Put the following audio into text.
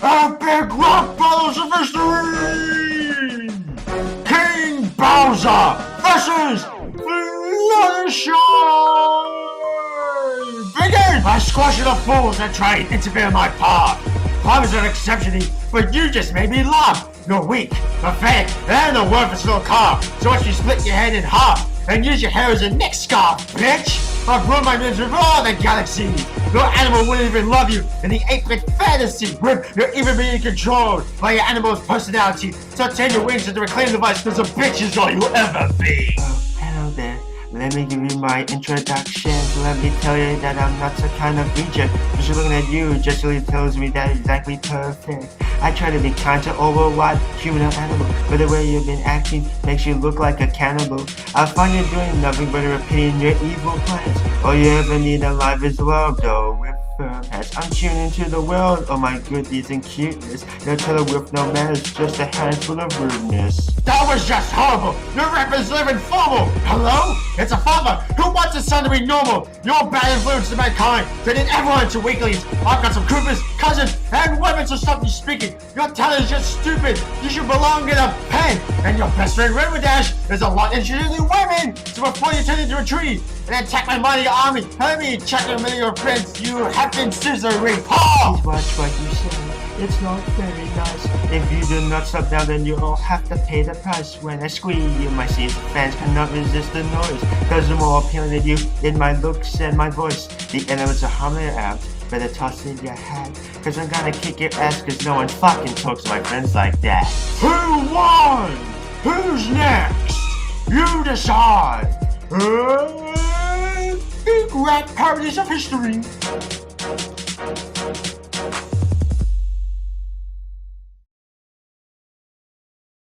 Epic Rock Battles of History! King Bowser versus Fluttershy! Begin! I squash the fools that try to interfere in my path. I was an exception, but you just made me laugh. You're weak, pathetic, and a worthless little car. So watch you split your head in half and use your hair as a neck scarf, bitch! I've run my moves with all the galaxy. No animal wouldn't even love you in the 8-bit fantasy where you're even being controlled by your animal's personality. So turn your wings into a reclaim device because a bitch is all you'll ever be. Oh, hello there. Let me give you my introduction. Let me tell you that I'm not the kind of creature. Just looking at you just really tells me that exactly perfect. I try to be kind to overwide human or animal, but the way you've been acting makes you look like a cannibal. I find you doing nothing but repeating your evil plans. All you ever need in life is love, though, with firm hands. I'm tuning into the world of my goodies and cuteness. No telling with no manners, just a handful of rudeness. That was just horrible. Your rap is living formal. Hello? It's a father who wants his son to be normal. You're a bad influence to mankind, turning everyone into weaklings. I've got some Coopers, cousins, and women to stop you speaking. Your talent is just stupid. You should belong in a pen. And your best friend Redwood Dash is a lot interested in women. So before you turn into a tree and attack my mighty army, let me check a million of your friends. You have been scissoring. Paul! Please watch what you say. It's not very nice. If you do not stop now, then you'll have to pay the price. When I squeeze you, my seasoned fans cannot resist the noise. Cause I'm more appealing than you in my looks and my voice. The elements are humming out. Better toss in your hat. Cause I'm gonna kick your ass cause no one fucking talks to my friends like that. Who won? Who's next? You decide. Big Rat Parodies of History.